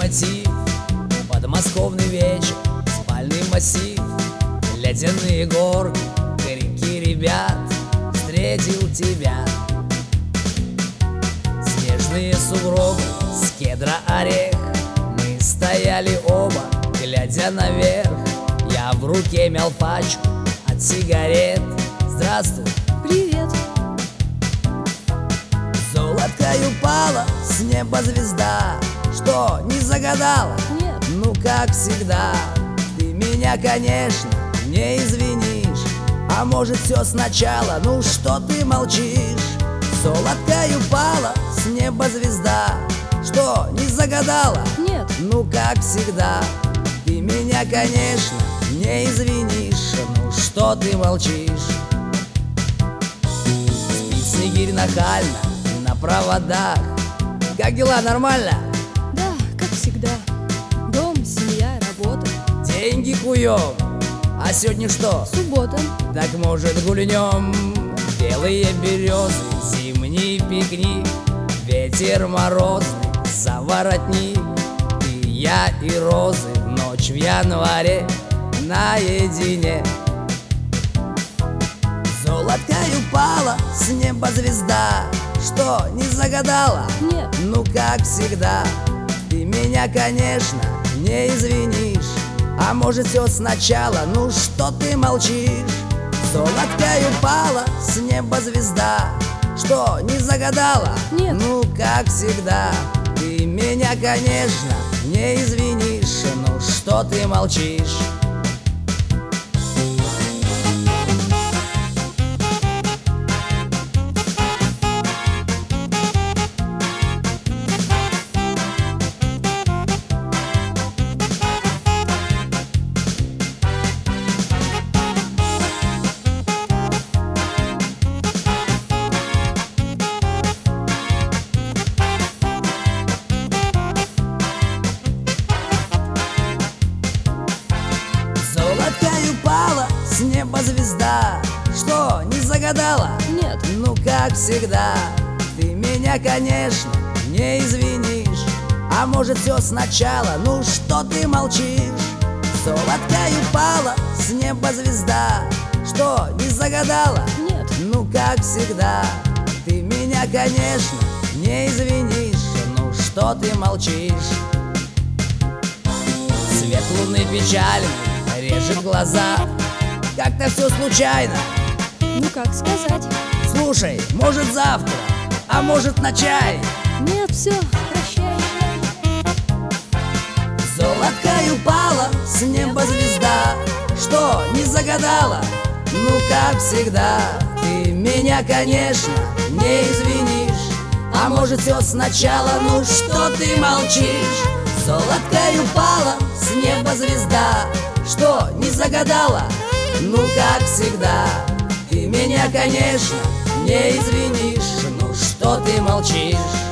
мотив, подмосковный вечер, спальный массив, ледяные горы, крики ребят, встретил тебя. Снежные сугробы, с кедра орех, мы стояли оба, глядя наверх. Я в руке мял пачку от сигарет. Здравствуй. Привет. Золоткой упала с неба звезда. Что, не загадала? Нет. Ну, как всегда, ты меня, конечно, не извинишь. А может, все сначала? Ну, что ты молчишь? Золоткой упала с неба звезда. Что, не загадала? Нет. Ну, как всегда, ты меня, конечно, не извинишь. Ну, что ты молчишь? Спит снегирь нахально на проводах. Как дела, нормально? Да, как всегда. Дом, семья, работа. Деньги куем. А сегодня что? Суббота. Так может гульнем? Белые березы, зимний пикник, ветер морозный, за воротник. И я, и розы, ночь в январе наедине. Золоткой упала с неба звезда. Что, не загадала? Нет. Ну, как всегда, ты меня, конечно, не извинишь. А может, все сначала? Ну, что ты молчишь? Золоткой упала с неба звезда. Что, не загадала? Нет. Ну, как всегда, ты меня, конечно, не извинишь. Ну, что ты молчишь? Золоткой упала с неба звезда. Что, не загадала? Нет. Ну, как всегда, ты меня, конечно, не извинишь. А может, все сначала? Ну, что ты молчишь? Золоткой упала с неба звезда. Что, не загадала? Нет. Ну, как всегда, ты меня, конечно, не извинишь. Ну, что ты молчишь? Свет луны печальный режет глаза. Как-то все случайно. Ну как сказать? Слушай, может завтра, а может на чай. Нет, все, прощай. Золоткой упала с неба звезда. Что, не загадала? Ну, как всегда, ты меня, конечно, не извинишь. А может, все сначала? Ну, что ты молчишь? Золоткой упала с неба звезда. Что, не загадала? Ну, как всегда, ты меня, конечно, не извинишь. Ну, что ты молчишь?